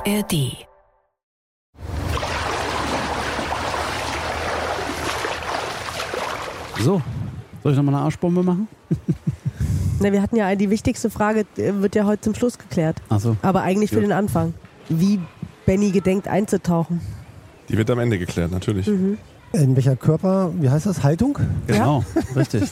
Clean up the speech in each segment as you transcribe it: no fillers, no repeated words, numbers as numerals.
ARD. So, soll ich nochmal eine Arschbombe machen? Na, wir hatten ja die wichtigste Frage, wird ja heute zum Schluss geklärt. Ach so. Aber eigentlich für den Anfang. Wie Benny gedenkt einzutauchen. Die wird am Ende geklärt, natürlich. Mhm. In welcher wie heißt das, Haltung? Genau, richtig.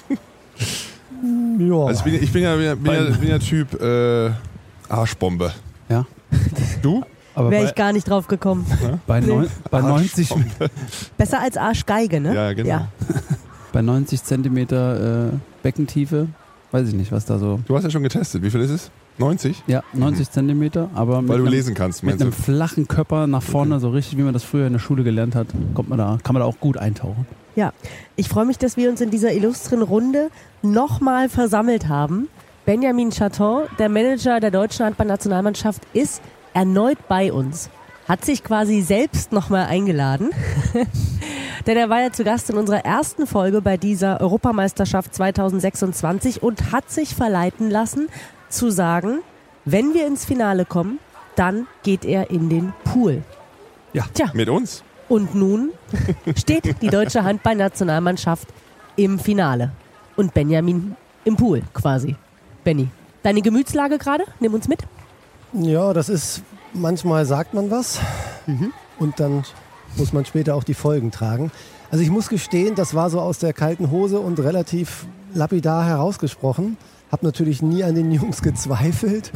Ja. Also ich bin ja Typ Arschbombe. Ja. Du? Aber Wäre ich gar nicht drauf gekommen. bei 90 Besser als Arschgeige, ne? Ja, genau. Ja. bei 90 Zentimeter Beckentiefe, weiß ich nicht, was da so... Du hast ja schon getestet. Wie viel ist es? 90? Ja, 90 Zentimeter, aber Weil du lesen kannst, mit meinst du? einem flachen Körper nach vorne, so richtig, wie man das früher in der Schule gelernt hat, kann man da auch gut eintauchen. Ja, ich freue mich, dass wir uns in dieser illustren Runde nochmal versammelt haben. Benjamin Charton, der Manager der deutschen Handballnationalmannschaft, ist erneut bei uns. Hat sich quasi selbst nochmal eingeladen. Denn er war ja zu Gast in unserer ersten Folge bei dieser Europameisterschaft 2026 und hat sich verleiten lassen, zu sagen, wenn wir ins Finale kommen, dann geht er in den Pool. Ja, Tja. mit uns. Und nun steht die deutsche Handballnationalmannschaft im Finale. Und Benjamin im Pool quasi. Benni, deine Gemütslage gerade? Nimm uns mit. Ja, das ist, manchmal sagt man was und dann muss man später auch die Folgen tragen. Also ich muss gestehen, das war so aus der kalten Hose und relativ lapidar herausgesprochen. Hab natürlich nie an den Jungs gezweifelt,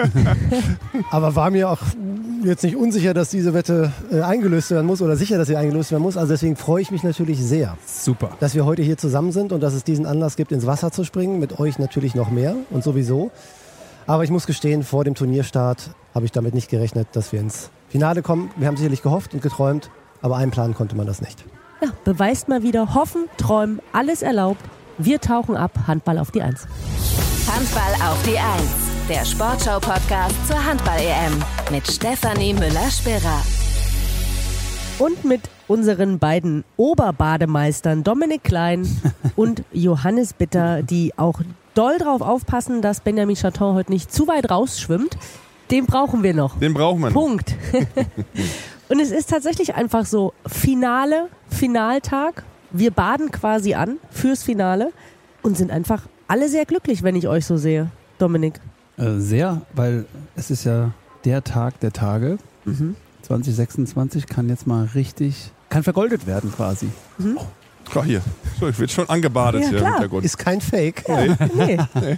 aber war mir auch jetzt nicht unsicher, dass diese Wette eingelöst werden muss oder sicher, dass sie eingelöst werden muss. Also deswegen freue ich mich natürlich sehr, Super. dass wir heute hier zusammen sind und dass es diesen Anlass gibt, ins Wasser zu springen. Mit euch natürlich noch mehr und sowieso. Aber ich muss gestehen, vor dem Turnierstart habe ich damit nicht gerechnet, dass wir ins Finale kommen. Wir haben sicherlich gehofft und geträumt, aber einplanen konnte man das nicht. Ja, beweist mal wieder, hoffen, träumen, alles erlaubt. Wir tauchen ab, Handball auf die 1. Handball auf die 1. Der Sportschau-Podcast zur Handball-EM mit Stefanie Müller-Spira. Und mit unseren beiden Oberbademeistern Dominik Klein und Johannes Bitter, die auch doll drauf aufpassen, dass Benjamin Charton heute nicht zu weit rausschwimmt. Den brauchen wir noch. Den brauchen wir noch. Punkt. Und es ist tatsächlich einfach so, Finaltag. Wir baden quasi an fürs Finale und sind einfach alle sehr glücklich, wenn ich euch so sehe. Dominik. Sehr, weil es ist ja der Tag der Tage. 2026 kann jetzt mal kann vergoldet werden quasi. Ach, hier. So, ich werde schon angebadet Ja, hier klar. im Hintergrund. Ist kein Fake. Nee.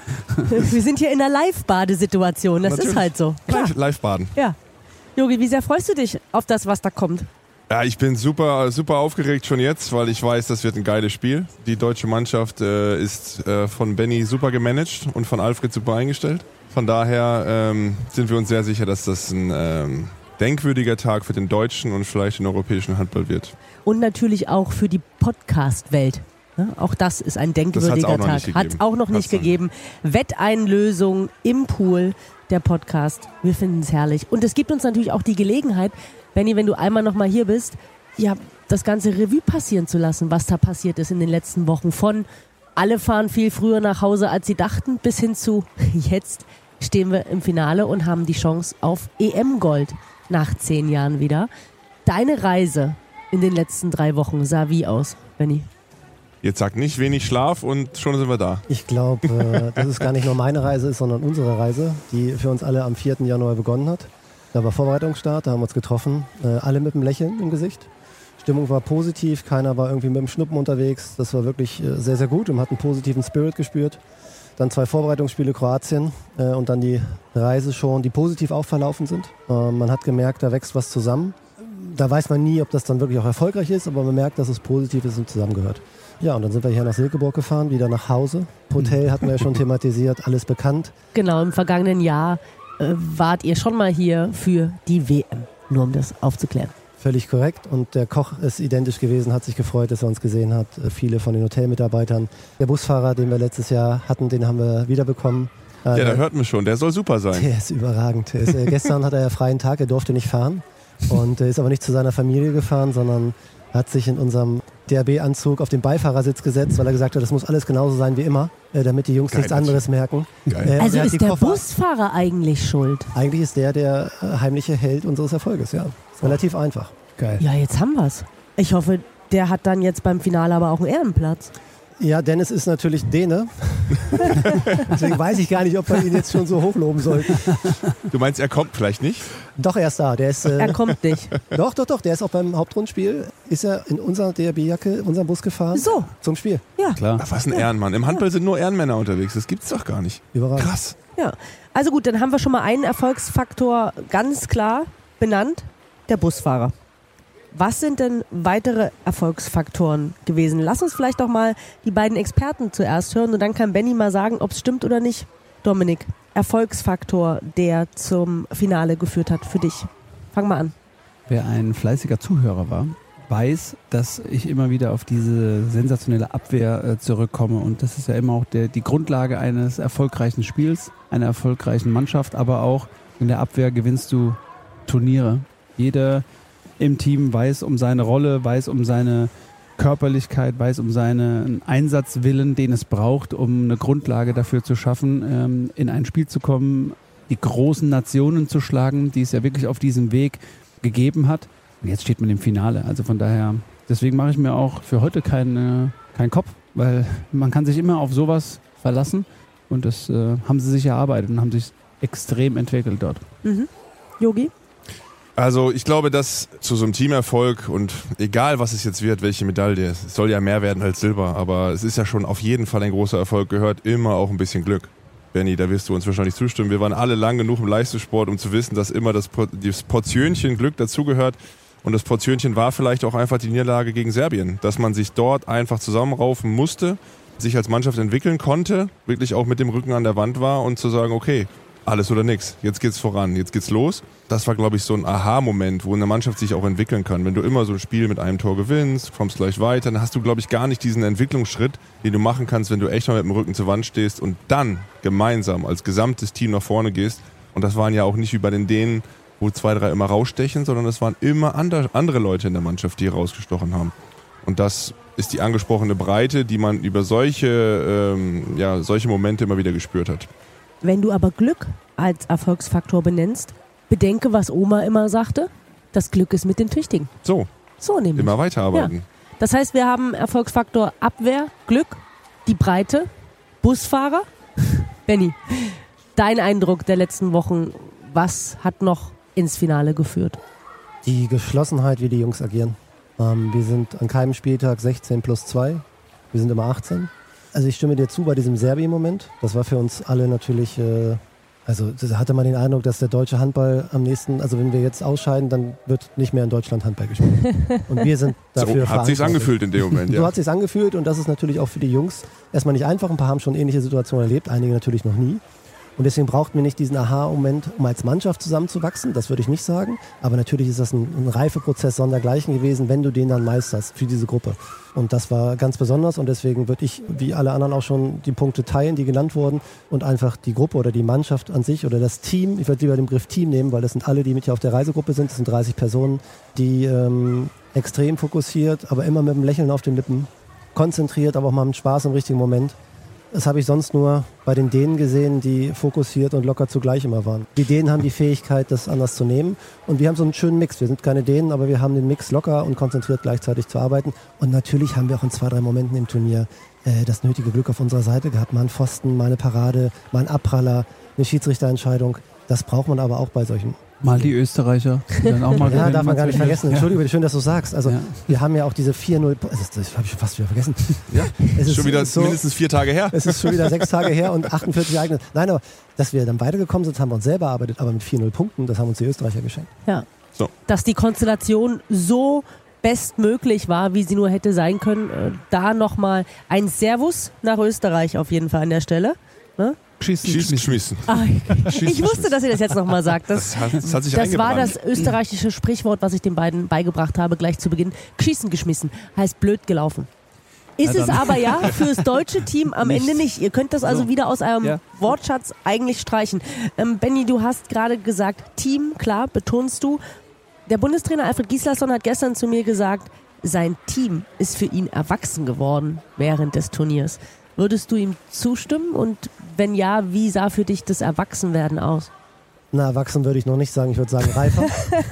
Wir sind hier in einer Live-Badesituation, das Natürlich. ist halt so. Klar. Live baden. Ja. Jogi, wie sehr freust du dich auf das, was da kommt? Ja, ich bin super, super aufgeregt schon jetzt, weil ich weiß, das wird ein geiles Spiel. Die deutsche Mannschaft ist von Benni super gemanagt und von Alfred super eingestellt. Von daher sind wir uns sehr sicher, dass das ein denkwürdiger Tag für den deutschen und vielleicht den europäischen Handball wird. Und natürlich auch für die Podcast-Welt. Ja, auch das ist ein denkwürdiger Tag. Hat es auch noch nicht gegeben. Wetteinlösung im Pool, der Podcast. Wir finden es herrlich. Und es gibt uns natürlich auch die Gelegenheit, Benni, wenn du einmal noch mal hier bist, ja, das ganze Revue passieren zu lassen, was da passiert ist in den letzten Wochen. Von alle fahren viel früher nach Hause, als sie dachten, bis hin zu jetzt stehen wir im Finale und haben die Chance auf EM-Gold nach 10 Jahren wieder. Deine Reise in den letzten 3 Wochen sah wie aus, Benni? Jetzt sagt nicht wenig Schlaf und schon sind wir da. Ich glaube, dass es gar nicht nur meine Reise ist, sondern unsere Reise, die für uns alle am 4. Januar begonnen hat. Da war Vorbereitungsstart, da haben wir uns getroffen, alle mit einem Lächeln im Gesicht. Stimmung war positiv, keiner war irgendwie mit dem Schnuppen unterwegs. Das war wirklich sehr, sehr gut und man hat einen positiven Spirit gespürt. Dann 2 Vorbereitungsspiele Kroatien und dann die Reise schon, die positiv auch verlaufen sind. Man hat gemerkt, da wächst was zusammen. Da weiß man nie, ob das dann wirklich auch erfolgreich ist, aber man merkt, dass es positiv ist und zusammengehört. Ja, und dann sind wir hier nach Silkeborg gefahren, wieder nach Hause. Hotel hatten wir ja schon thematisiert, alles bekannt. Genau, im vergangenen Jahr wart ihr schon mal hier für die WM, nur um das aufzuklären. Völlig korrekt und der Koch ist identisch gewesen, hat sich gefreut, dass er uns gesehen hat. Viele von den Hotelmitarbeitern. Der Busfahrer, den wir letztes Jahr hatten, den haben wir wiederbekommen. Ja, da hört man schon, der soll super sein. Der ist überragend. Gestern hat er ja freien Tag, er durfte nicht fahren und ist aber nicht zu seiner Familie gefahren, sondern hat sich in unserem DRB-Anzug auf den Beifahrersitz gesetzt, weil er gesagt hat, das muss alles genauso sein wie immer, damit die Jungs nichts anderes merken. Also ist der Busfahrer eigentlich schuld? Eigentlich ist der heimliche Held unseres Erfolges, ja. Ist relativ einfach. Geil. Ja, jetzt haben wir's. Ich hoffe, der hat dann jetzt beim Finale aber auch einen Ehrenplatz. Ja, Dennis ist natürlich Däne. Deswegen weiß ich gar nicht, ob wir ihn jetzt schon so hochloben sollten. Du meinst, er kommt vielleicht nicht? Doch, er ist da. Er kommt nicht. Doch. Der ist auch beim Hauptrundenspiel. Ist er in unserer DRB-Jacke, unserem Bus gefahren? So. Zum Spiel. Ja. Klar. Ach, was ein Ehrenmann. Im Handball sind nur Ehrenmänner unterwegs. Das gibt's doch gar nicht. Überragend. Krass. Ja. Also gut, dann haben wir schon mal einen Erfolgsfaktor ganz klar benannt. Der Busfahrer. Was sind denn weitere Erfolgsfaktoren gewesen? Lass uns vielleicht doch mal die beiden Experten zuerst hören und dann kann Benni mal sagen, ob es stimmt oder nicht. Dominik, Erfolgsfaktor, der zum Finale geführt hat für dich. Fang mal an. Wer ein fleißiger Zuhörer war, weiß, dass ich immer wieder auf diese sensationelle Abwehr zurückkomme. Und das ist ja immer auch die Grundlage eines erfolgreichen Spiels, einer erfolgreichen Mannschaft. Aber auch in der Abwehr gewinnst du Turniere. Jeder im Team weiß um seine Rolle, weiß um seine Körperlichkeit, weiß um seinen Einsatzwillen, den es braucht, um eine Grundlage dafür zu schaffen, in ein Spiel zu kommen, die großen Nationen zu schlagen, die es ja wirklich auf diesem Weg gegeben hat. Und jetzt steht man im Finale. Also von daher, deswegen mache ich mir auch für heute keinen Kopf, weil man kann sich immer auf sowas verlassen und das haben sie sich erarbeitet und haben sich extrem entwickelt dort. Yogi? Also ich glaube, dass zu so einem Teamerfolg und egal was es jetzt wird, welche Medaille, es soll ja mehr werden als Silber, aber es ist ja schon auf jeden Fall ein großer Erfolg, gehört immer auch ein bisschen Glück. Benni, da wirst du uns wahrscheinlich zustimmen. Wir waren alle lang genug im Leistungssport, um zu wissen, dass immer das Portionchen Glück dazugehört. Und das Portionchen war vielleicht auch einfach die Niederlage gegen Serbien, dass man sich dort einfach zusammenraufen musste, sich als Mannschaft entwickeln konnte, wirklich auch mit dem Rücken an der Wand war und zu sagen, okay, alles oder nichts, jetzt geht's voran, jetzt geht's los. Das war, glaube ich, so ein Aha-Moment, wo eine Mannschaft sich auch entwickeln kann. Wenn du immer so ein Spiel mit einem Tor gewinnst, kommst gleich weiter, dann hast du, glaube ich, gar nicht diesen Entwicklungsschritt, den du machen kannst, wenn du echt mal mit dem Rücken zur Wand stehst und dann gemeinsam als gesamtes Team nach vorne gehst. Und das waren ja auch nicht wie bei den Dänen, wo 2, 3 immer rausstechen, sondern es waren immer andere Leute in der Mannschaft, die rausgestochen haben. Und das ist die angesprochene Breite, die man über solche Momente immer wieder gespürt hat. Wenn du aber Glück als Erfolgsfaktor benennst, bedenke, was Oma immer sagte, das Glück ist mit den Tüchtigen. So nämlich. Immer weiterarbeiten. Ja. Das heißt, wir haben Erfolgsfaktor Abwehr, Glück, die Breite, Busfahrer. Benni, dein Eindruck der letzten Wochen, was hat noch ins Finale geführt? Die Geschlossenheit, wie die Jungs agieren. Wir sind an keinem Spieltag 16+2, wir sind immer 18. Also ich stimme dir zu bei diesem Serbien-Moment. Das war für uns alle natürlich, da hatte man den Eindruck, dass der deutsche Handball am nächsten, also wenn wir jetzt ausscheiden, dann wird nicht mehr in Deutschland Handball gespielt. Und wir sind dafür so hat sich's angefühlt in dem Moment, ja. So hat sich's angefühlt und das ist natürlich auch für die Jungs erstmal nicht einfach. Ein paar haben schon ähnliche Situationen erlebt, einige natürlich noch nie. Und deswegen braucht man nicht diesen Aha-Moment, um als Mannschaft zusammenzuwachsen, das würde ich nicht sagen. Aber natürlich ist das ein Reifeprozess sondergleichen gewesen, wenn du den dann meisterst für diese Gruppe. Und das war ganz besonders und deswegen würde ich, wie alle anderen auch schon, die Punkte teilen, die genannt wurden und einfach die Gruppe oder die Mannschaft an sich oder das Team, ich würde lieber den Begriff Team nehmen, weil das sind alle, die mit hier auf der Reisegruppe sind, das sind 30 Personen, die extrem fokussiert, aber immer mit einem Lächeln auf den Lippen, konzentriert, aber auch mal mit Spaß im richtigen Moment. Das habe ich sonst nur bei den Dänen gesehen, die fokussiert und locker zugleich immer waren. Die Dänen haben die Fähigkeit, das anders zu nehmen. Und wir haben so einen schönen Mix. Wir sind keine Dänen, aber wir haben den Mix locker und konzentriert gleichzeitig zu arbeiten. Und natürlich haben wir auch in 2, 3 Momenten im Turnier das nötige Glück auf unserer Seite gehabt. Mal einen Pfosten, mal eine Parade, mal einen Abpraller, eine Schiedsrichterentscheidung. Das braucht man aber auch bei solchen. Mal die Österreicher, die dann auch mal ja, darf man gar nicht vergessen. Entschuldige, schön, dass du sagst. Also wir haben ja auch diese 4-0... Das habe ich schon fast wieder vergessen. Ja, es ist schon wieder so, mindestens 4 Tage her. Es ist schon wieder 6 Tage her und 48 Ereignisse. Nein, aber dass wir dann weitergekommen sind, haben wir uns selber erarbeitet. Aber mit 4-0 Punkten, das haben uns die Österreicher geschenkt. Ja, so. Dass die Konstellation so bestmöglich war, wie sie nur hätte sein können. Da nochmal ein Servus nach Österreich auf jeden Fall an der Stelle. Ne? Schießen. Ich wusste, dass ihr das jetzt nochmal sagt. Das hat sich das war das österreichische Sprichwort, was ich den beiden beigebracht habe, gleich zu Beginn. Schießen geschmissen, heißt blöd gelaufen. Ist es aber ja fürs deutsche Team am Ende nicht. Ihr könnt das also wieder aus eurem Wortschatz eigentlich streichen. Benni, du hast gerade gesagt, Team, klar, betonst du. Der Bundestrainer Alfred Gislason hat gestern zu mir gesagt, sein Team ist für ihn erwachsen geworden während des Turniers. Würdest du ihm zustimmen? Und wenn ja, wie sah für dich das Erwachsenwerden aus? Na, erwachsen würde ich noch nicht sagen, ich würde sagen reifer.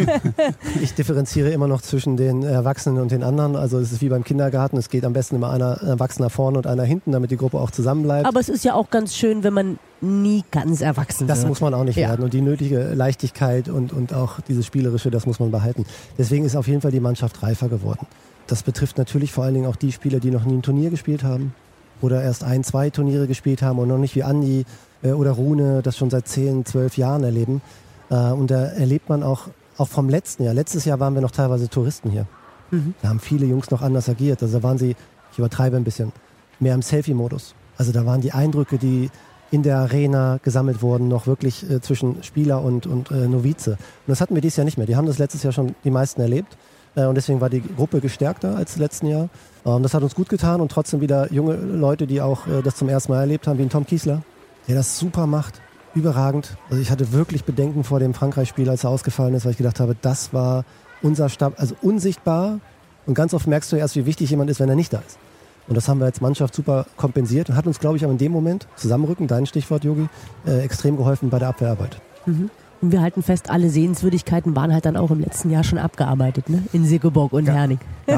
Ich differenziere immer noch zwischen den Erwachsenen und den anderen. Also es ist wie beim Kindergarten, es geht am besten immer einer Erwachsener vorne und einer hinten, damit die Gruppe auch zusammenbleibt. Aber es ist ja auch ganz schön, wenn man nie ganz erwachsen wird. Das muss man auch nicht werden. Und die nötige Leichtigkeit und auch dieses Spielerische, das muss man behalten. Deswegen ist auf jeden Fall die Mannschaft reifer geworden. Das betrifft natürlich vor allen Dingen auch die Spieler, die noch nie ein Turnier gespielt haben oder erst 1, 2 Turniere gespielt haben und noch nicht wie Andi oder Rune das schon seit 10, 12 Jahren erleben. Und da erlebt man auch vom letzten Jahr. Letztes Jahr waren wir noch teilweise Touristen hier. Da haben viele Jungs noch anders agiert. Also da waren sie, ich übertreibe ein bisschen, mehr im Selfie-Modus. Also da waren die Eindrücke, die in der Arena gesammelt wurden, noch wirklich zwischen Spieler und Novize. Und das hatten wir dieses Jahr nicht mehr. Die haben das letztes Jahr schon die meisten erlebt. Und deswegen war die Gruppe gestärkter als letzten Jahr. Das hat uns gut getan und trotzdem wieder junge Leute, die auch das zum ersten Mal erlebt haben, wie ein Tom Kiesler, der das super macht, überragend. Also ich hatte wirklich Bedenken vor dem Frankreich-Spiel, als er ausgefallen ist, weil ich gedacht habe, das war unser Stab, also unsichtbar. Und ganz oft merkst du erst, wie wichtig jemand ist, wenn er nicht da ist. Und das haben wir als Mannschaft super kompensiert und hat uns, glaube ich, aber in dem Moment, Zusammenrücken, dein Stichwort, Jogi, extrem geholfen bei der Abwehrarbeit. Und wir halten fest, alle Sehenswürdigkeiten waren halt dann auch im letzten Jahr schon abgearbeitet, ne? In Segeborg und Herning.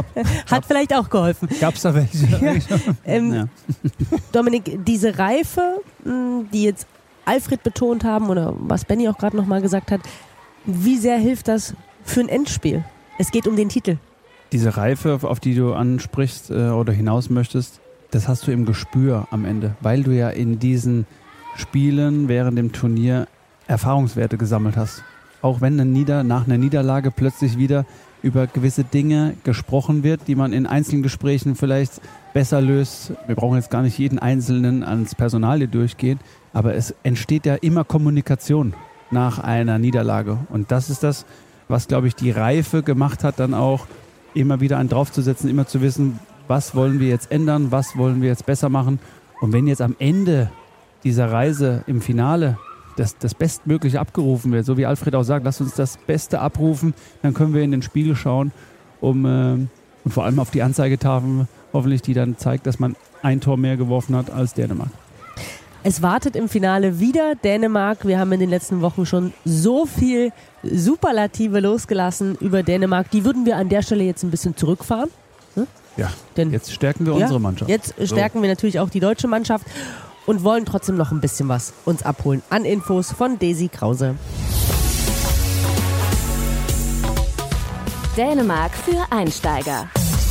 Hat vielleicht auch geholfen. Gab's da welche? Ja. Dominik, diese Reife, die jetzt Alfred betont haben oder was Benni auch gerade nochmal gesagt hat, wie sehr hilft das für ein Endspiel? Es geht um den Titel. Diese Reife, auf die du ansprichst oder hinaus möchtest, das hast du im Gespür am Ende, weil du ja in diesen Spielen während dem Turnier Erfahrungswerte gesammelt hast. Auch wenn nach einer Niederlage plötzlich wieder über gewisse Dinge gesprochen wird, die man in einzelnen Gesprächen vielleicht besser löst. Wir brauchen jetzt gar nicht jeden Einzelnen ans Personal durchgehen, aber es entsteht ja immer Kommunikation nach einer Niederlage. Und das ist das, was, glaube ich, die Reife gemacht hat, dann auch immer wieder einen draufzusetzen, immer zu wissen, was wollen wir jetzt ändern, was wollen wir jetzt besser machen. Und wenn jetzt am Ende dieser Reise im Finale das Bestmögliche abgerufen wird, so wie Alfred auch sagt, lass uns das Beste abrufen, dann können wir in den Spiegel schauen und vor allem auf die Anzeigetafel hoffentlich, die dann zeigt, dass man ein Tor mehr geworfen hat als Dänemark. Es wartet im Finale wieder Dänemark. Wir haben in den letzten Wochen schon so viel Superlative losgelassen über Dänemark. Die würden wir an der Stelle jetzt ein bisschen zurückfahren. Ja, denn jetzt stärken wir unsere Mannschaft. Jetzt stärken wir natürlich auch die deutsche Mannschaft und wollen trotzdem noch ein bisschen was uns abholen an Infos von Desi Krause. Dänemark für Einsteiger.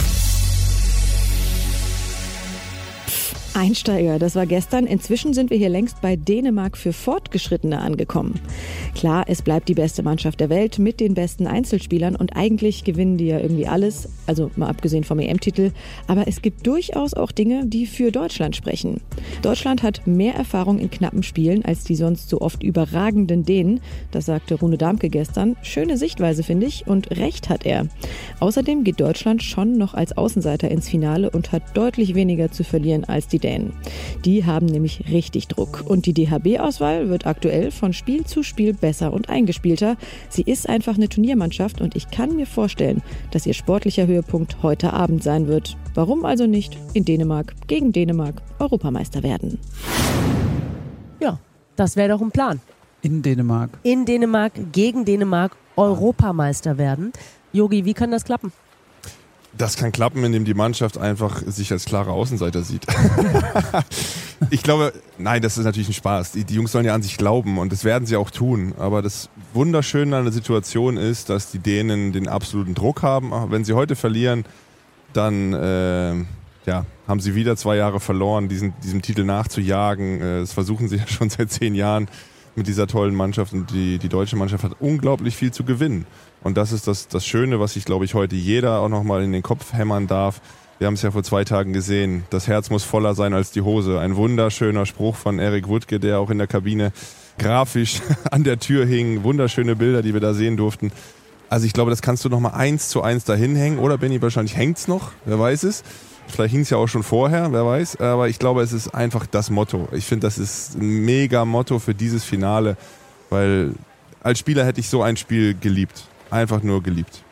Einsteiger, das war gestern. Inzwischen sind wir hier längst bei Dänemark für Fortgeschrittene angekommen. Klar, es bleibt die beste Mannschaft der Welt mit den besten Einzelspielern und eigentlich gewinnen die ja irgendwie alles, also mal abgesehen vom EM-Titel. Aber es gibt durchaus auch Dinge, die für Deutschland sprechen. Deutschland hat mehr Erfahrung in knappen Spielen als die sonst so oft überragenden Dänen. Das sagte Rune Dammke gestern. Schöne Sichtweise, finde ich, und recht hat er. Außerdem geht Deutschland schon noch als Außenseiter ins Finale und hat deutlich weniger zu verlieren als die Dänen. Die haben nämlich richtig Druck. Und die DHB-Auswahl wird aktuell von Spiel zu Spiel besser und eingespielter. Sie ist einfach eine Turniermannschaft und ich kann mir vorstellen, dass ihr sportlicher Höhepunkt heute Abend sein wird. Warum also nicht in Dänemark gegen Dänemark Europameister werden? Ja, das wäre doch ein Plan. In Dänemark. In Dänemark gegen Dänemark Europameister werden. Jogi, wie kann das klappen? Das kann klappen, indem die Mannschaft einfach sich als klare Außenseiter sieht. Ich glaube, nein, das ist natürlich ein Spaß. Die Jungs sollen ja an sich glauben und das werden sie auch tun. Aber das Wunderschöne an der Situation ist, dass die Dänen den absoluten Druck haben. Wenn sie heute verlieren, dann haben sie wieder 2 Jahre verloren, diesem Titel nachzujagen. Das versuchen sie ja schon seit 10 Jahren mit dieser tollen Mannschaft und die deutsche Mannschaft hat unglaublich viel zu gewinnen. Und das ist das Schöne, was sich, glaube ich, heute jeder auch nochmal in den Kopf hämmern darf. Wir haben es ja vor 2 Tagen gesehen. Das Herz muss voller sein als die Hose. Ein wunderschöner Spruch von Erik Wutke, der auch in der Kabine grafisch an der Tür hing. Wunderschöne Bilder, die wir da sehen durften. Also ich glaube, das kannst du nochmal 1:1 dahin hängen. Oder Benni, wahrscheinlich hängt's noch. Wer weiß es. Vielleicht hing es ja auch schon vorher, wer weiß. Aber ich glaube, es ist einfach das Motto. Ich finde, das ist ein mega Motto für dieses Finale. Weil als Spieler hätte ich so ein Spiel geliebt. Einfach nur geliebt.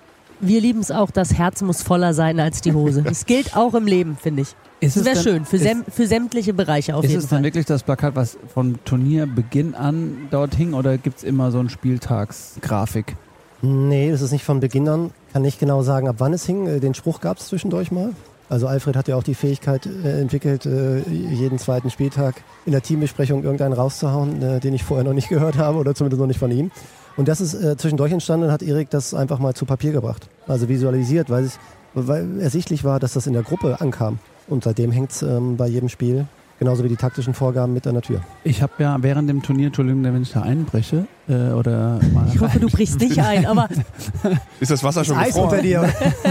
Wir lieben es auch, das Herz muss voller sein als die Hose. Das gilt auch im Leben, finde ich. Das wäre schön, für sämtliche Bereiche auf jeden Fall. Ist es dann wirklich das Plakat, was vom Turnierbeginn an dort hing, oder gibt es immer so eine Spieltagsgrafik? Nee, das ist nicht von Beginn an. Kann nicht genau sagen, ab wann es hing. Den Spruch gab es zwischendurch mal. Also Alfred hat ja auch die Fähigkeit entwickelt, jeden zweiten Spieltag in der Teambesprechung irgendeinen rauszuhauen, den ich vorher noch nicht gehört habe oder zumindest noch nicht von ihm. Und das ist zwischendurch entstanden und hat Erik das einfach mal zu Papier gebracht. Also visualisiert, weil ersichtlich war, dass das in der Gruppe ankam. Und seitdem hängt es bei jedem Spiel, genauso wie die taktischen Vorgaben, mit an der Tür. Ich habe ja während dem Turnier, Entschuldigung, wenn ich da einbreche, oder mal ich hoffe, du brichst nicht ein, aber... Ist das Wasser schon Eis unter dir?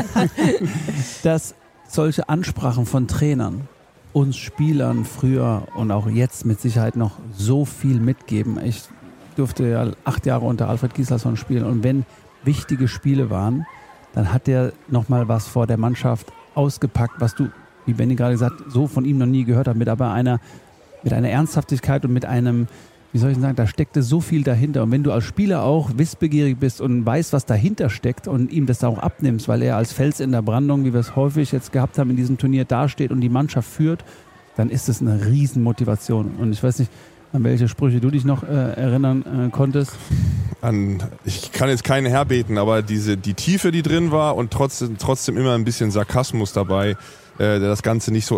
Dass solche Ansprachen von Trainern uns Spielern früher und auch jetzt mit Sicherheit noch so viel mitgeben. Ich durfte ja 8 Jahre unter Alfred Gislason spielen, und wenn wichtige Spiele waren, dann hat der nochmal was vor der Mannschaft ausgepackt, was du, wie Benny gerade gesagt, so von ihm noch nie gehört hast, mit einer Ernsthaftigkeit und mit einem, wie soll ich sagen, da steckte so viel dahinter. Und wenn du als Spieler auch wissbegierig bist und weißt, was dahinter steckt und ihm das auch abnimmst, weil er als Fels in der Brandung, wie wir es häufig jetzt gehabt haben in diesem Turnier, dasteht und die Mannschaft führt, dann ist es eine Riesenmotivation. Und ich weiß nicht, an welche Sprüche du dich noch erinnern konntest. Ich kann jetzt keinen herbeten, aber die Tiefe, die drin war, und trotzdem immer ein bisschen Sarkasmus dabei, der das Ganze nicht so,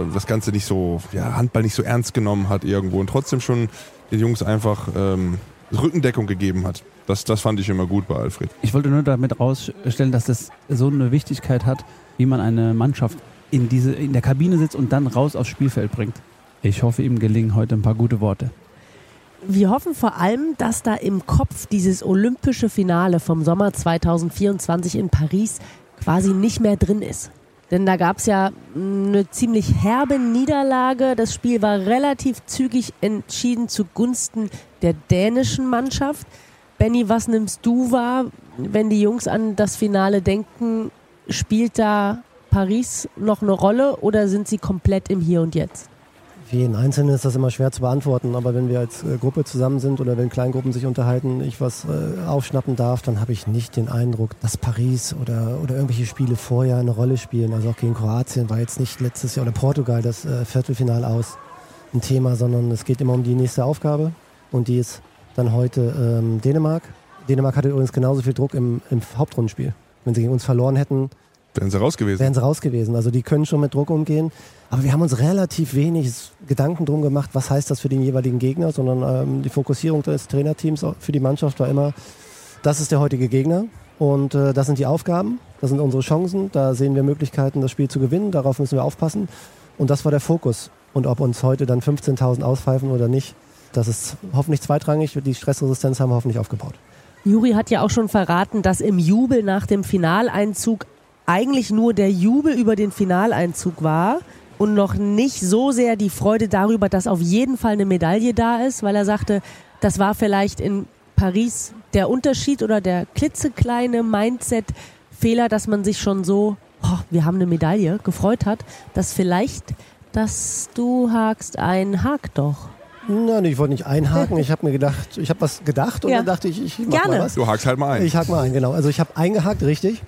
Handball nicht so ernst genommen hat irgendwo und trotzdem schon den Jungs einfach Rückendeckung gegeben hat. Das fand ich immer gut bei Alfred. Ich wollte nur damit rausstellen, dass das so eine Wichtigkeit hat, wie man eine Mannschaft in der Kabine sitzt und dann raus aufs Spielfeld bringt. Ich hoffe, ihm gelingen heute ein paar gute Worte. Wir hoffen vor allem, dass da im Kopf dieses olympische Finale vom Sommer 2024 in Paris quasi nicht mehr drin ist. Denn da gab es ja eine ziemlich herbe Niederlage. Das Spiel war relativ zügig entschieden zugunsten der dänischen Mannschaft. Benny, was nimmst du wahr, wenn die Jungs an das Finale denken? Spielt da Paris noch eine Rolle oder sind sie komplett im Hier und Jetzt? Für jeden Einzelnen ist das immer schwer zu beantworten, aber wenn wir als Gruppe zusammen sind oder wenn Kleingruppen sich unterhalten, ich was aufschnappen darf, dann habe ich nicht den Eindruck, dass Paris oder irgendwelche Spiele vorher eine Rolle spielen. Also auch gegen Kroatien war jetzt nicht letztes Jahr oder Portugal das Viertelfinale aus ein Thema, sondern es geht immer um die nächste Aufgabe, und die ist dann heute Dänemark. Dänemark hatte übrigens genauso viel Druck im Hauptrundenspiel. Wenn sie gegen uns verloren hätten, wären sie raus gewesen. Also die können schon mit Druck umgehen. Aber wir haben uns relativ wenig Gedanken drum gemacht, was heißt das für den jeweiligen Gegner, sondern die Fokussierung des Trainerteams für die Mannschaft war immer, das ist der heutige Gegner und das sind die Aufgaben, das sind unsere Chancen, da sehen wir Möglichkeiten, das Spiel zu gewinnen, darauf müssen wir aufpassen. Und das war der Fokus. Und ob uns heute dann 15.000 auspfeifen oder nicht, das ist hoffentlich zweitrangig. Die Stressresistenz haben wir hoffentlich aufgebaut. Juri hat ja auch schon verraten, dass im Jubel nach dem Finaleinzug eigentlich nur der Jubel über den Finaleinzug war und noch nicht so sehr die Freude darüber, dass auf jeden Fall eine Medaille da ist, weil er sagte, das war vielleicht in Paris der Unterschied oder der klitzekleine Mindset-Fehler, dass man sich schon so, wir haben eine Medaille, gefreut hat, dass vielleicht, dass du hakst ein, hak doch. Nein, ich wollte nicht einhaken. Ich habe was gedacht und dann dachte ich mach mal was. Du hakst halt mal ein. Ich hake mal ein, genau. Also ich habe eingehakt, richtig.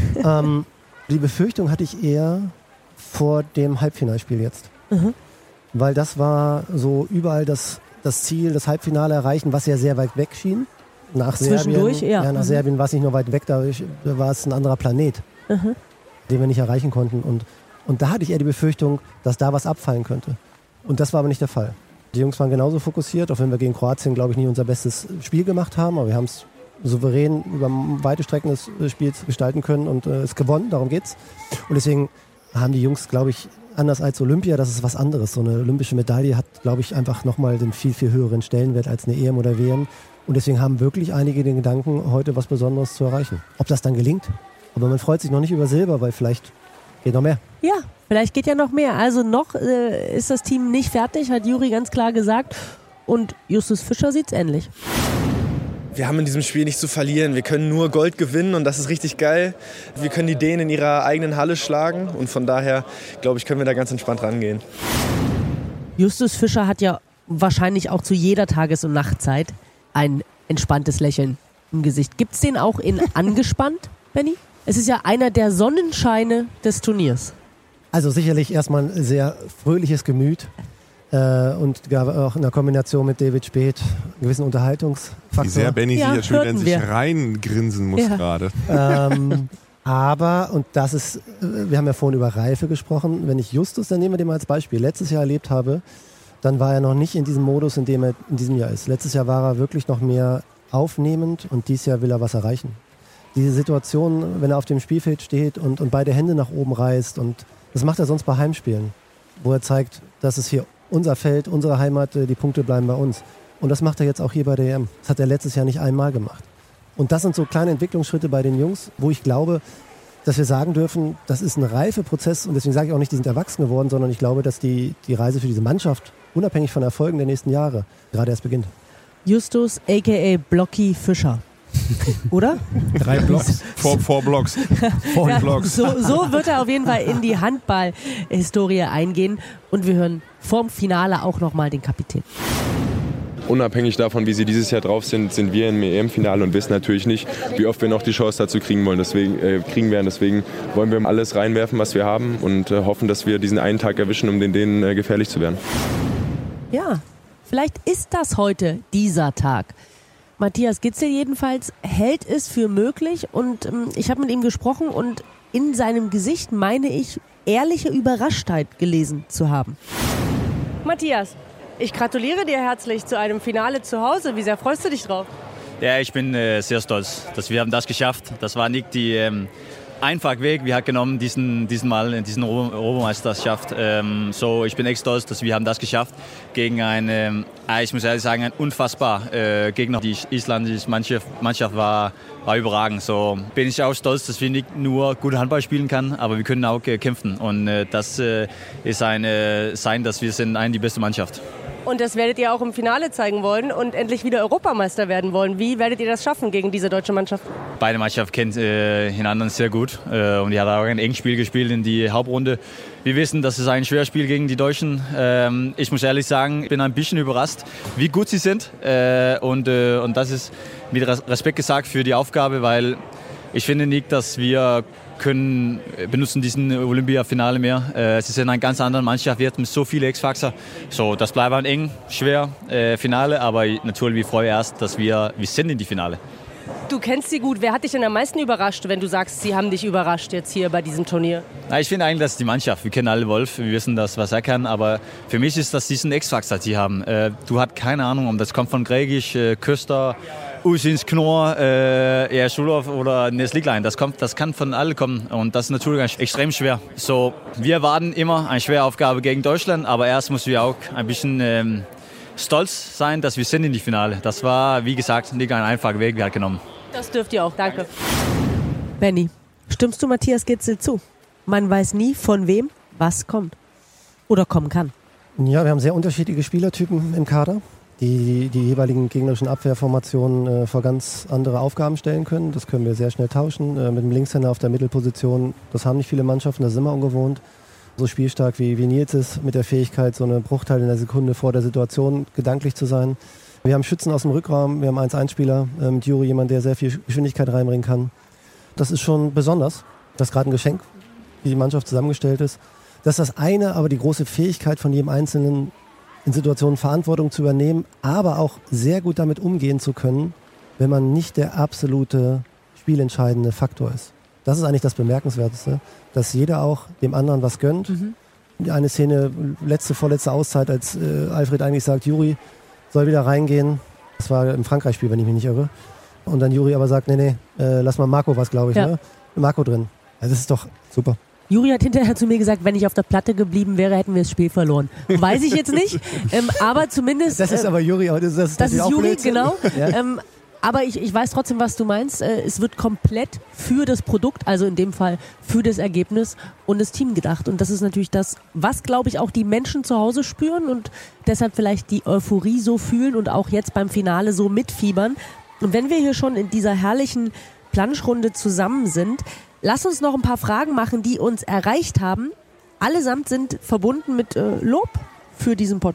Die Befürchtung hatte ich eher vor dem Halbfinalspiel jetzt. Mhm. Weil das war so überall das Ziel, das Halbfinale erreichen, was ja sehr weit weg schien. Nach Zwischendurch, Serbien, nach Serbien war es nicht nur weit weg, da war es ein anderer Planet, den wir nicht erreichen konnten. Und da hatte ich eher die Befürchtung, dass da was abfallen könnte. Und das war aber nicht der Fall. Die Jungs waren genauso fokussiert, auch wenn wir gegen Kroatien, glaube ich, nie unser bestes Spiel gemacht haben. Aber wir haben es souverän über weite Strecken des Spiels gestalten können und es gewonnen, darum geht's. Und deswegen haben die Jungs, glaube ich, anders als Olympia, das ist was anderes. So eine olympische Medaille hat, glaube ich, einfach nochmal den viel, viel höheren Stellenwert als eine EM oder WM. Und deswegen haben wirklich einige den Gedanken, heute was Besonderes zu erreichen. Ob das dann gelingt? Aber man freut sich noch nicht über Silber, weil vielleicht geht noch mehr. Ja, vielleicht geht ja noch mehr. Also noch ist das Team nicht fertig, hat Juri ganz klar gesagt. Und Justus Fischer sieht's ähnlich. Wir haben in diesem Spiel nichts zu verlieren. Wir können nur Gold gewinnen und das ist richtig geil. Wir können die Dänen in ihrer eigenen Halle schlagen und von daher, glaube ich, können wir da ganz entspannt rangehen. Justus Fischer hat ja wahrscheinlich auch zu jeder Tages- und Nachtzeit ein entspanntes Lächeln im Gesicht. Gibt's den auch in angespannt, Benni? Es ist ja einer der Sonnenscheine des Turniers. Also sicherlich erstmal ein sehr fröhliches Gemüt und gab auch in der Kombination mit David Speth einen gewissen Unterhaltungsfaktor. Wie sehr Benny sich jetzt schon wieder in sich reingrinsen muss gerade. Aber, und das ist, wir haben ja vorhin über Reife gesprochen, wenn ich Justus, dann nehmen wir den mal als Beispiel, letztes Jahr erlebt habe, dann war er noch nicht in diesem Modus, in dem er in diesem Jahr ist. Letztes Jahr war er wirklich noch mehr aufnehmend und dieses Jahr will er was erreichen. Diese Situation, wenn er auf dem Spielfeld steht und beide Hände nach oben reißt, und das macht er sonst bei Heimspielen, wo er zeigt, das ist hier unser Feld, unsere Heimat, die Punkte bleiben bei uns. Und das macht er jetzt auch hier bei der EM. Das hat er letztes Jahr nicht einmal gemacht. Und das sind so kleine Entwicklungsschritte bei den Jungs, wo ich glaube, dass wir sagen dürfen, das ist ein Reifeprozess, und deswegen sage ich auch nicht, die sind erwachsen geworden, sondern ich glaube, dass die Reise für diese Mannschaft, unabhängig von Erfolgen der nächsten Jahre, gerade erst beginnt. Justus a.k.a. Blocky Fischer. Oder? 3 Blocks. 4 Blocks. Ja, Blocks. So wird er auf jeden Fall in die Handball-Historie eingehen. Und wir hören vorm Finale auch nochmal den Kapitän. Unabhängig davon, wie sie dieses Jahr drauf sind, sind wir im EM-Finale und wissen natürlich nicht, wie oft wir noch die Chance dazu kriegen wollen. Deswegen wollen wir alles reinwerfen, was wir haben, und hoffen, dass wir diesen einen Tag erwischen, um den Dänen gefährlich zu werden. Ja, vielleicht ist das heute dieser Tag. Matthias Gitzel jedenfalls hält es für möglich, und ich habe mit ihm gesprochen und in seinem Gesicht meine ich ehrliche Überraschtheit gelesen zu haben. Matthias, ich gratuliere dir herzlich zu einem Finale zu Hause. Wie sehr freust du dich drauf? Ja, ich bin sehr stolz, dass wir haben das geschafft. Das war nicht die einfache Weg. Wir haben genommen diesen Europameisterschaft. Ich bin echt stolz, dass wir haben das geschafft gegen ein unfassbar Gegner. Die isländische Mannschaft war überragend. So bin ich auch stolz, dass wir nicht nur gut Handball spielen können, aber wir können auch kämpfen. Und das ist ein Zeichen, dass wir sind die beste Mannschaft. Und das werdet ihr auch im Finale zeigen wollen und endlich wieder Europameister werden wollen. Wie werdet ihr das schaffen gegen diese deutsche Mannschaft? Beide Mannschaften kennen einander sehr gut. Und die hat auch ein enges Spiel gespielt in die Hauptrunde. Wir wissen, das ist ein schweres Spiel gegen die Deutschen. Ich muss ehrlich sagen, ich bin ein bisschen überrascht, wie gut sie sind. Und das ist mit Respekt gesagt für die Aufgabe, weil ich finde nicht, dass wir benutzen diesen Olympia-Finale mehr. Es ist eine ganz andere Mannschaft, wir hatten so viele X-Factor. So, das bleibt ein eng, schwer Finale, aber natürlich wir freuen erst, dass wir sind in die Finale. Du kennst sie gut. Wer hat dich denn am meisten überrascht, wenn du sagst, sie haben dich überrascht jetzt hier bei diesem Turnier? Na, ich finde eigentlich, dass die Mannschaft, wir kennen alle Wolf, wir wissen, was er kann, aber für mich ist das diesen X-Factor, die haben. Du hast keine Ahnung, ob das kommt von Gregisch, Köster, Usins Knorr, Schulhoff oder Nesliglein. Das kann von allen kommen, und das ist natürlich extrem schwer. So, wir erwarten immer eine schwere Aufgabe gegen Deutschland, aber erst müssen wir auch ein bisschen stolz sein, dass wir sind in die Finale. Das war, wie gesagt, nicht ein einfacher Weg, wir haben genommen. Das dürft ihr auch, danke. Benni, stimmst du Matthias Gitzel zu? Man weiß nie, von wem was kommt oder kommen kann. Ja, wir haben sehr unterschiedliche Spielertypen im Kader, die jeweiligen gegnerischen Abwehrformationen vor ganz andere Aufgaben stellen können. Das können wir sehr schnell tauschen. Mit dem Linkshänder auf der Mittelposition, das haben nicht viele Mannschaften, das ist immer ungewohnt. So spielstark wie Nils ist, mit der Fähigkeit, so einen Bruchteil in der Sekunde vor der Situation gedanklich zu sein. Wir haben Schützen aus dem Rückraum, wir haben 1-1-Spieler, mit Juri jemand, der sehr viel Geschwindigkeit reinbringen kann. Das ist schon besonders. Das ist gerade ein Geschenk, wie die Mannschaft zusammengestellt ist. Das ist das eine, aber die große Fähigkeit von jedem Einzelnen, in Situationen Verantwortung zu übernehmen, aber auch sehr gut damit umgehen zu können, wenn man nicht der absolute spielentscheidende Faktor ist. Das ist eigentlich das Bemerkenswerteste, dass jeder auch dem anderen was gönnt. Eine Szene, vorletzte Auszeit, als Alfred eigentlich sagt, Juri soll wieder reingehen. Das war im Frankreich-Spiel, wenn ich mich nicht irre. Und dann Juri aber sagt, nee, lass mal Marco was, glaube ich. Ja. Ne? Marco drin. Also das ist doch super. Juri hat hinterher zu mir gesagt, wenn ich auf der Platte geblieben wäre, hätten wir das Spiel verloren. Weiß ich jetzt nicht, aber zumindest... Das ist aber Juri, das ist Juri, Blödsinn. Genau. Ja. Aber ich weiß trotzdem, was du meinst. Es wird komplett für das Produkt, also in dem Fall für das Ergebnis und das Team gedacht. Und das ist natürlich das, was, glaube ich, auch die Menschen zu Hause spüren und deshalb vielleicht die Euphorie so fühlen und auch jetzt beim Finale so mitfiebern. Und wenn wir hier schon in dieser herrlichen Planschrunde zusammen sind, lass uns noch ein paar Fragen machen, die uns erreicht haben. Allesamt sind verbunden mit Lob für diesen Podcast.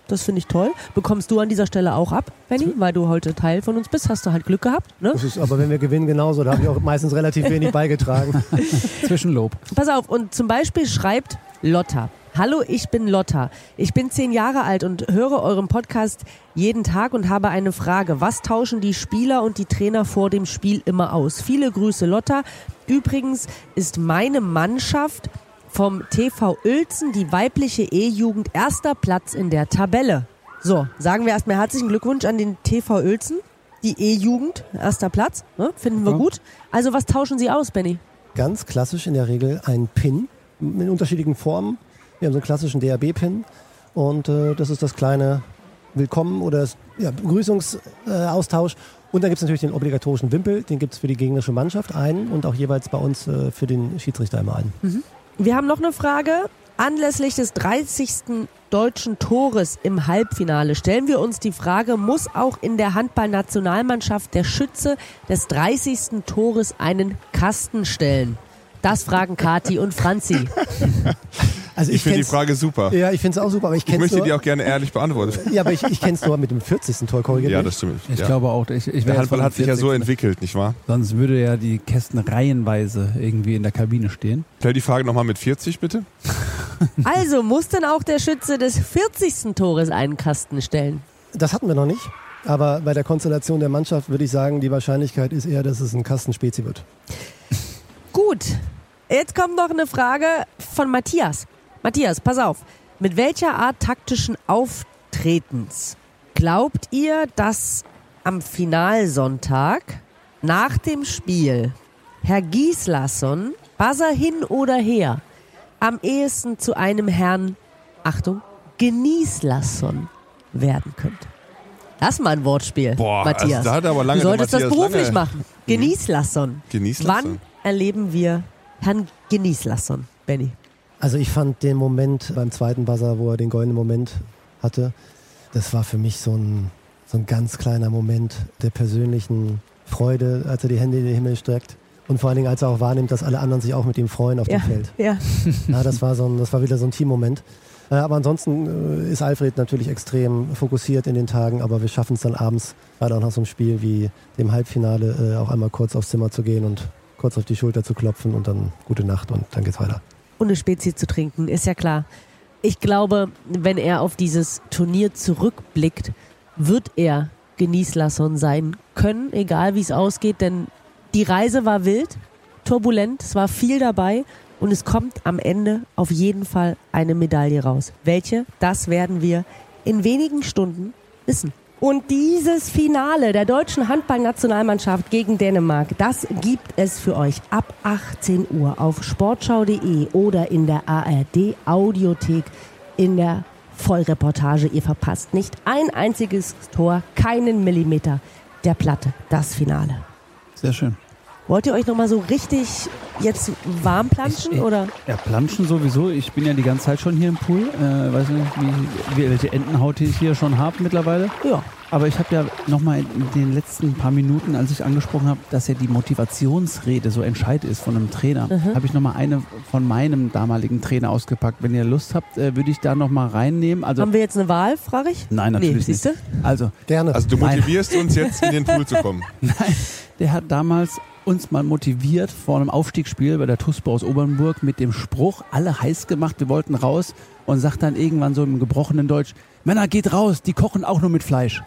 Das finde ich toll. Bekommst du an dieser Stelle auch ab, Benni? Weil du heute Teil von uns bist, hast du halt Glück gehabt. Ne? Das ist aber, wenn wir gewinnen, genauso. Da habe ich auch meistens relativ wenig beigetragen. Zwischenlob. Pass auf, und zum Beispiel schreibt Lotta. Hallo, ich bin Lotta. Ich bin 10 Jahre alt und höre euren Podcast jeden Tag und habe eine Frage. Was tauschen die Spieler und die Trainer vor dem Spiel immer aus? Viele Grüße, Lotta. Übrigens ist meine Mannschaft vom TV Uelzen, die weibliche E-Jugend, 1. Platz in der Tabelle. So, sagen wir erstmal herzlichen Glückwunsch an den TV Uelzen, die E-Jugend, 1. Platz, ne? Finden wir gut. Also was tauschen Sie aus, Benni? Ganz klassisch in der Regel ein Pin in unterschiedlichen Formen. Wir haben so einen klassischen DAB-Pin und das ist das kleine Willkommen- oder Begrüßungsaustausch. Und dann gibt es natürlich den obligatorischen Wimpel, den gibt es für die gegnerische Mannschaft einen und auch jeweils bei uns für den Schiedsrichter immer einen. Mhm. Wir haben noch eine Frage. Anlässlich des 30. deutschen Tores im Halbfinale stellen wir uns die Frage, muss auch in der Handballnationalmannschaft der Schütze des 30. Tores einen Kasten stellen? Das fragen Kati und Franzi. Also ich finde die Frage super. Ja, ich finde es auch super. Aber ich möchte die auch gerne ehrlich beantworten. Ja, aber ich kenne es nur mit dem 40. Tor, korrigiert. Ja, das stimmt. Ich glaube auch. Der Handball hat sich ja so entwickelt, nicht wahr? Sonst würde ja die Kästen reihenweise irgendwie in der Kabine stehen. Stell die Frage nochmal mit 40, bitte. Also muss denn auch der Schütze des 40. Tores einen Kasten stellen? Das hatten wir noch nicht. Aber bei der Konstellation der Mannschaft würde ich sagen, die Wahrscheinlichkeit ist eher, dass es ein Kastenspezi wird. Gut. Jetzt kommt noch eine Frage von Matthias. Matthias, pass auf. Mit welcher Art taktischen Auftretens glaubt ihr, dass am Finalsonntag nach dem Spiel Herr Gislason, Buzzer hin oder her, am ehesten zu einem Herrn, Achtung, Genießlasson werden könnte? Das ist mal ein Wortspiel, Matthias. Also da hat aber lange du solltest das beruflich machen. Genießlasson. Genießlasson. Wann erleben wir Herrn Genießlasson, Benni? Also ich fand den Moment beim zweiten Buzzer, wo er den goldenen Moment hatte, das war für mich so ein ganz kleiner Moment der persönlichen Freude, als er die Hände in den Himmel streckt. Und vor allen Dingen, als er auch wahrnimmt, dass alle anderen sich auch mit ihm freuen auf dem Feld. Ja. Ja, das war wieder so ein Teammoment. Aber ansonsten ist Alfred natürlich extrem fokussiert in den Tagen, aber wir schaffen es dann abends, gerade auch nach so einem Spiel wie dem Halbfinale, auch einmal kurz aufs Zimmer zu gehen und kurz auf die Schulter zu klopfen und dann gute Nacht und dann geht's weiter. Und eine Spezi zu trinken, ist ja klar. Ich glaube, wenn er auf dieses Turnier zurückblickt, wird er Genießlasson sein können, egal wie es ausgeht, denn die Reise war wild, turbulent, es war viel dabei und es kommt am Ende auf jeden Fall eine Medaille raus. Welche? Das werden wir in wenigen Stunden wissen. Und dieses Finale der deutschen Handballnationalmannschaft gegen Dänemark, das gibt es für euch ab 18 Uhr auf sportschau.de oder in der ARD Audiothek in der Vollreportage. Ihr verpasst nicht ein einziges Tor, keinen Millimeter der Platte. Das Finale. Sehr schön. Wollt ihr euch nochmal so richtig jetzt warm planschen? Oder? Ja, planschen sowieso. Ich bin ja die ganze Zeit schon hier im Pool. Weiß nicht, welche Entenhaut ich hier schon habe mittlerweile. Ja. Aber ich habe ja nochmal in den letzten paar Minuten, als ich angesprochen habe, dass ja die Motivationsrede so entscheidend ist von einem Trainer, habe ich nochmal eine von meinem damaligen Trainer ausgepackt. Wenn ihr Lust habt, würde ich da nochmal reinnehmen. Also, haben wir jetzt eine Wahl, frage ich? Nein, natürlich nicht. Also, gerne. Also du motivierst uns jetzt in den Pool zu kommen. Nein, der hat damals uns mal motiviert vor einem Aufstiegsspiel bei der TuSpo aus Obernburg mit dem Spruch, alle heiß gemacht, wir wollten raus und sagt dann irgendwann so im gebrochenen Deutsch, Männer, geht raus, die kochen auch nur mit Fleisch.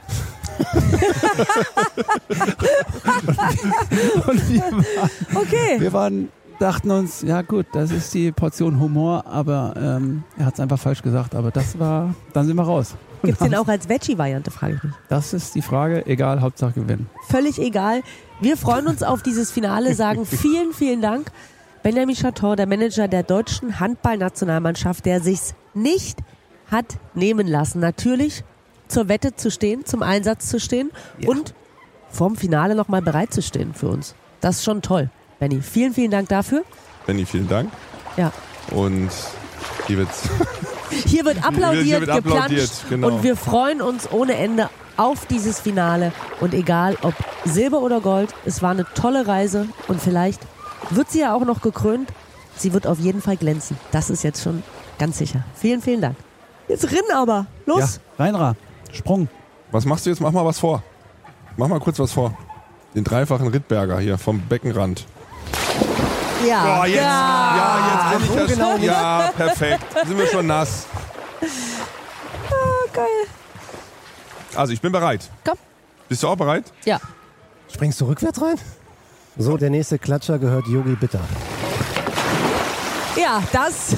Wir dachten uns, ja gut, das ist die Portion Humor, aber er hat es einfach falsch gesagt, aber dann sind wir raus. Gibt es den auch als Veggie-Variante, frage ich mich. Das ist die Frage, egal, Hauptsache gewinnen. Völlig egal. Wir freuen uns auf dieses Finale, sagen vielen, vielen Dank. Benjamin Chaton, der Manager der deutschen Handballnationalmannschaft, der sich's nicht hat nehmen lassen, natürlich zur Wette zu stehen, zum Einsatz zu stehen und vorm Finale nochmal bereit zu stehen für uns. Das ist schon toll, Benni. Vielen, vielen Dank dafür. Benni, vielen Dank. Ja. Und hier wird applaudiert, geplanscht genau. Und wir freuen uns ohne Ende auf dieses Finale. Und egal ob Silber oder Gold, es war eine tolle Reise und vielleicht wird sie ja auch noch gekrönt. Sie wird auf jeden Fall glänzen. Das ist jetzt schon ganz sicher. Vielen, vielen Dank. Jetzt rinn aber. Los. Ja, Reinra, Sprung. Was machst du jetzt? Mach mal was vor. Mach mal kurz was vor. Den dreifachen Rittberger hier vom Beckenrand. Ja. Boah, jetzt. Ja, jetzt bin ich genau. Ja, perfekt. Sind wir schon nass. Geil. Also, ich bin bereit. Komm. Bist du auch bereit? Ja. Springst du rückwärts rein? So, der nächste Klatscher gehört Yogi Bitter. Ja, das.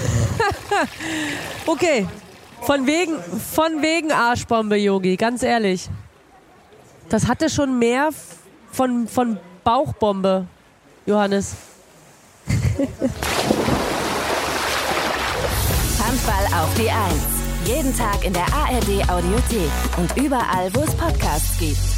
Okay. Von wegen Arschbombe, Yogi, ganz ehrlich. Das hatte schon mehr von Bauchbombe, Johannes. Handball auf die 1. Jeden Tag in der ARD Audiothek und überall, wo es Podcasts gibt.